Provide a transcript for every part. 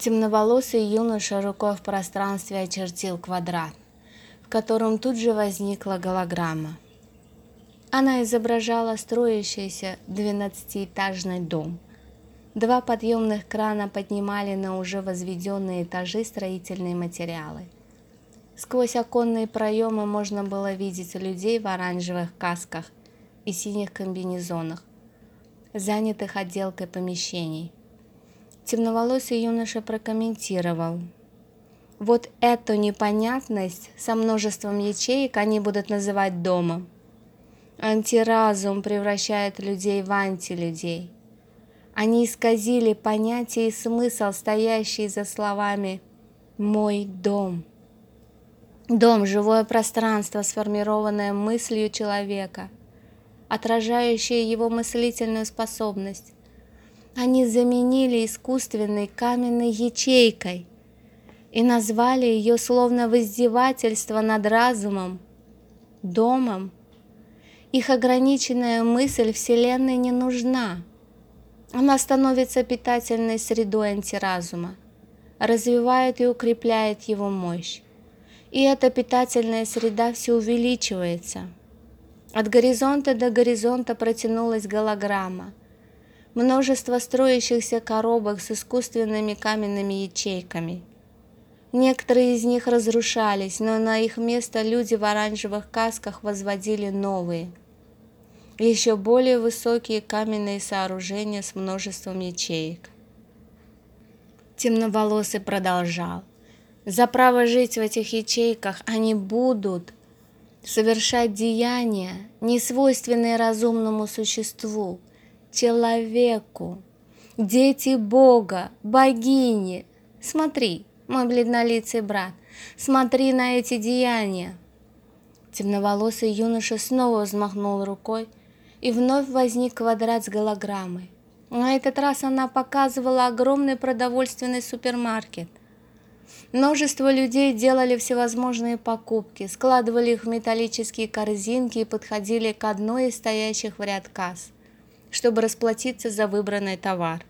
Темноволосый юноша рукой в пространстве очертил квадрат, в котором тут же возникла голограмма. Она изображала строящийся 12-этажный дом. Два подъемных крана поднимали на уже возведенные этажи строительные материалы. Сквозь оконные проемы можно было видеть людей в оранжевых касках и синих комбинезонах, занятых отделкой помещений. Темноволосый юноша прокомментировал: «Вот эту непонятность со множеством ячеек они будут называть домом. Антиразум превращает людей в антилюдей. Они исказили понятие и смысл, стоящий за словами «мой дом». Дом – живое пространство, сформированное мыслью человека, отражающее его мыслительную способность. Они заменили искусственной каменной ячейкой и назвали ее словно в издевательство над разумом домом. Их ограниченная мысль Вселенной не нужна. Она становится питательной средой антиразума, развивает и укрепляет его мощь. И эта питательная среда все увеличивается. От горизонта до горизонта протянулась голограмма. Множество строящихся коробок с искусственными каменными ячейками. Некоторые из них разрушались, но на их место люди в оранжевых касках возводили новые, еще более высокие каменные сооружения с множеством ячеек. Темноволосый продолжал: за право жить в этих ячейках они будут совершать деяния, несвойственные разумному существу, человеку, дети Бога, богини. Смотри, мой бледнолицый брат, смотри на эти деяния. Темноволосый юноша снова взмахнул рукой, и вновь возник квадрат с голограммой. На этот раз она показывала огромный продовольственный супермаркет. Множество людей делали всевозможные покупки, складывали их в металлические корзинки и подходили к одной из стоящих в ряд касс, чтобы расплатиться за выбранный товар.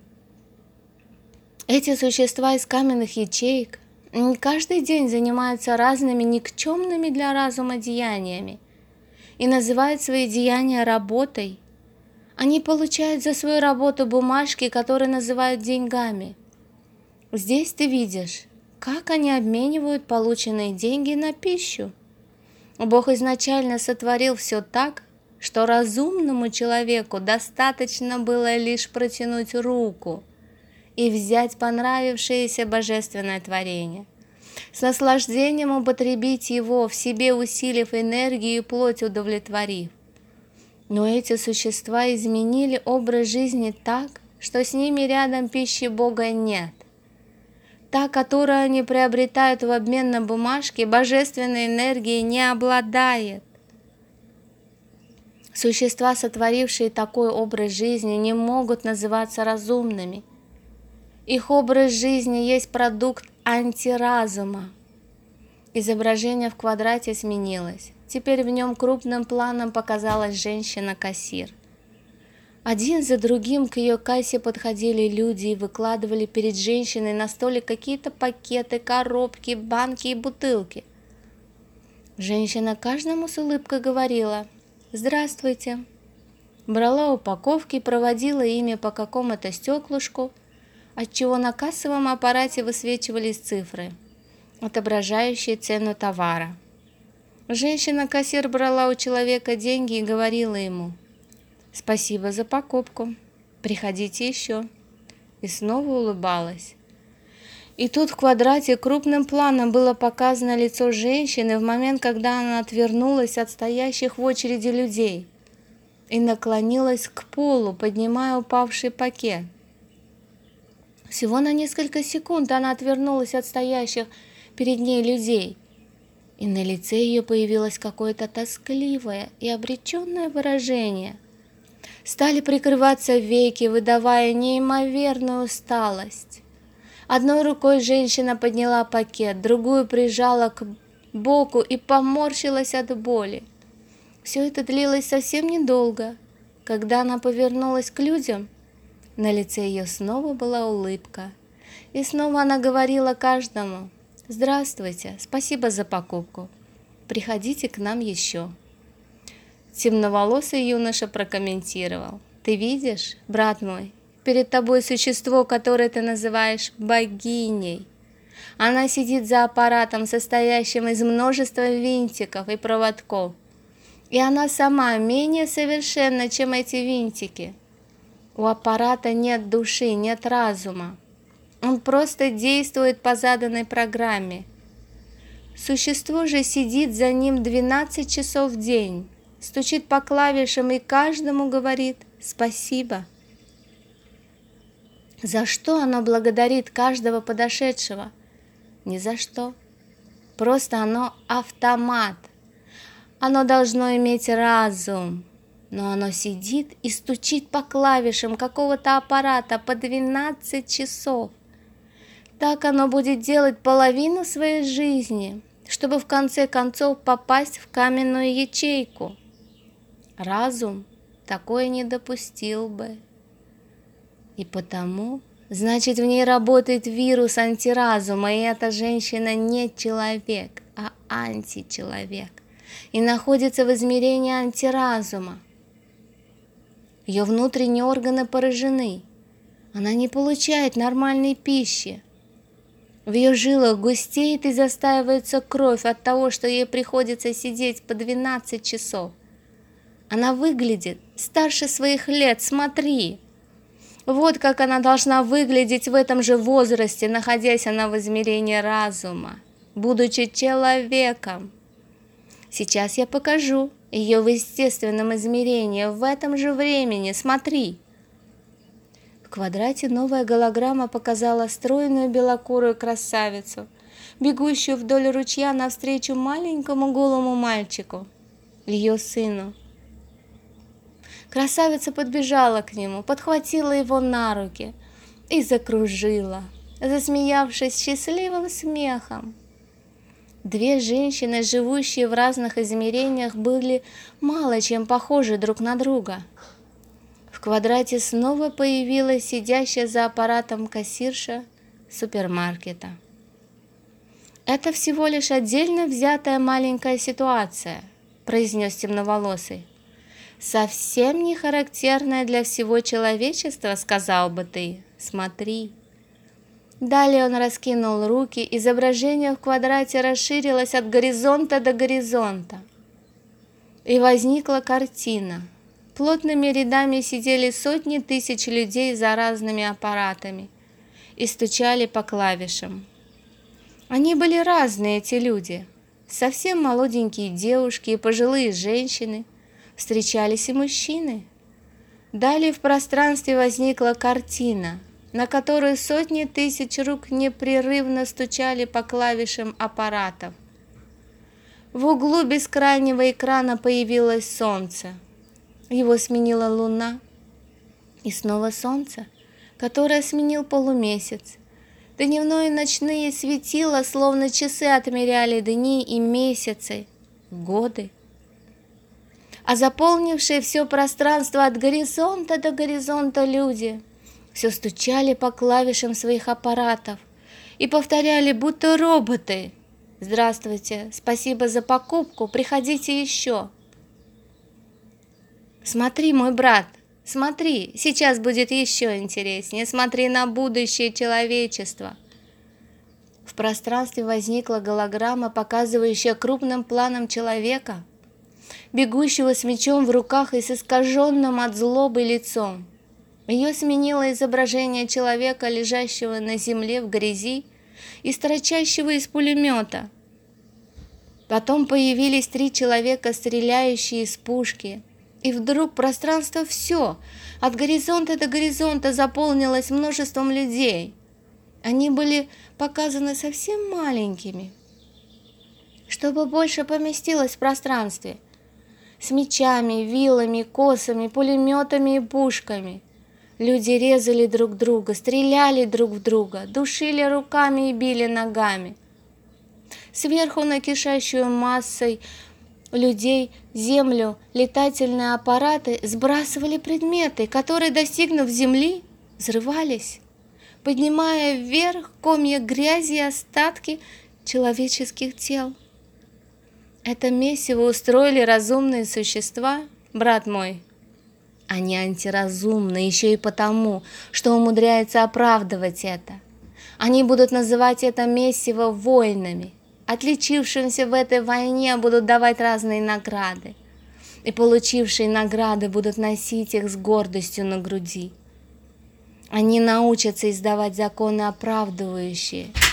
Эти существа из каменных ячеек каждый день занимаются разными никчемными для разума деяниями и называют свои деяния работой. Они получают за свою работу бумажки, которые называют деньгами. Здесь ты видишь, как они обменивают полученные деньги на пищу. Бог изначально сотворил все так, что разумному человеку достаточно было лишь протянуть руку и взять понравившееся божественное творение, с наслаждением употребить его, в себе усилив энергию и плоть удовлетворив. Но эти существа изменили образ жизни так, что с ними рядом пищи Бога нет. Та, которую они приобретают в обмен на бумажки, божественной энергией не обладает. Существа, сотворившие такой образ жизни, не могут называться разумными. Их образ жизни есть продукт антиразума. Изображение в квадрате сменилось. Теперь в нем крупным планом показалась женщина-кассир. Один за другим к ее кассе подходили люди и выкладывали перед женщиной на столе какие-то пакеты, коробки, банки и бутылки. Женщина каждому с улыбкой говорила: «Здравствуйте». Брала упаковки и проводила ими по какому-то стеклышку, отчего на кассовом аппарате высвечивались цифры, отображающие цену товара. Женщина-кассир брала у человека деньги и говорила ему: «Спасибо за покупку, приходите еще», и снова улыбалась. И тут в квадрате крупным планом было показано лицо женщины в момент, когда она отвернулась от стоящих в очереди людей и наклонилась к полу, поднимая упавший пакет. Всего на несколько секунд она отвернулась от стоящих перед ней людей, и на лице ее появилось какое-то тоскливое и обреченное выражение. Стали прикрываться веки, выдавая неимоверную усталость. Одной рукой женщина подняла пакет, другую прижала к боку и поморщилась от боли. Все это длилось совсем недолго. Когда она повернулась к людям, на лице ее снова была улыбка, И снова она говорила каждому: «Здравствуйте, спасибо за покупку. Приходите к нам еще». Темноволосый юноша прокомментировал: «Ты видишь, брат мой, перед тобой существо, которое ты называешь богиней. Она сидит за аппаратом, состоящим из множества винтиков и проводков. И она сама менее совершенна, чем эти винтики. У аппарата нет души, нет разума. Он просто действует по заданной программе. Существо же сидит за ним 12 часов в день, стучит по клавишам и каждому говорит «спасибо». За что оно благодарит каждого подошедшего? Ни за что. Просто оно автомат. Оно должно иметь разум, но оно сидит и стучит по клавишам какого-то аппарата по 12 часов. Так оно будет делать половину своей жизни, чтобы в конце концов попасть в каменную ячейку. Разум такое не допустил бы. И потому, значит, в ней работает вирус антиразума, и эта женщина не человек, а античеловек, и находится в измерении антиразума. Ее внутренние органы поражены, она не получает нормальной пищи. В ее жилах густеет и застаивается кровь от того, что ей приходится сидеть по 12 часов. Она выглядит старше своих лет, смотри. Вот как она должна выглядеть в этом же возрасте, находясь она в измерении разума, будучи человеком. Сейчас я покажу ее в естественном измерении, в этом же времени, смотри. В квадрате новая голограмма показала стройную белокурую красавицу, бегущую вдоль ручья навстречу маленькому голому мальчику, ее сыну. Красавица подбежала к нему, подхватила его на руки и закружила, засмеявшись счастливым смехом. Две женщины, живущие в разных измерениях, были мало чем похожи друг на друга. В квадрате снова появилась сидящая за аппаратом кассирша супермаркета. «Это всего лишь отдельно взятая маленькая ситуация», – произнес темноволосый. «Совсем не характерная для всего человечества, сказал бы ты. Смотри». Далее он раскинул руки, изображение в квадрате расширилось от горизонта до горизонта. И возникла картина. Плотными рядами сидели сотни тысяч людей за разными аппаратами и стучали по клавишам. Они были разные, эти люди. Совсем молоденькие девушки и пожилые женщины. Встречались и мужчины. Далее в пространстве возникла картина, на которой сотни тысяч рук непрерывно стучали по клавишам аппаратов. В углу бескрайнего экрана появилось солнце. Его сменила луна. И снова солнце, которое сменил полумесяц. Дневные и ночные светила, словно часы, отмеряли дни и месяцы, годы. А заполнившие все пространство от горизонта до горизонта люди все стучали по клавишам своих аппаратов и повторяли, будто роботы: «Здравствуйте, спасибо за покупку, приходите еще». «Смотри, мой брат, смотри, сейчас будет еще интереснее, смотри на будущее человечества». В пространстве возникла голограмма, показывающая крупным планом человека, бегущего с мечом в руках и с искаженным от злобы лицом. Ее сменило изображение человека, лежащего на земле в грязи и строчащего из пулемета. Потом появились 3 человека, стреляющие из пушки, и вдруг пространство все, от горизонта до горизонта, заполнилось множеством людей. Они были показаны совсем маленькими, чтобы больше поместилось в пространстве, с мечами, вилами, косами, пулеметами и пушками. Люди резали друг друга, стреляли друг в друга, душили руками и били ногами. Сверху на кишащую массой людей землю летательные аппараты сбрасывали предметы, которые, достигнув земли, взрывались. поднимая вверх комья грязи и остатки человеческих тел. Это месиво устроили разумные существа, брат мой. Они антиразумны еще и потому, что умудряются оправдывать это. Они будут называть это месиво войнами. Отличившимся в этой войне будут давать разные награды. И получившие награды будут носить их с гордостью на груди. Они научатся издавать законы оправдывающие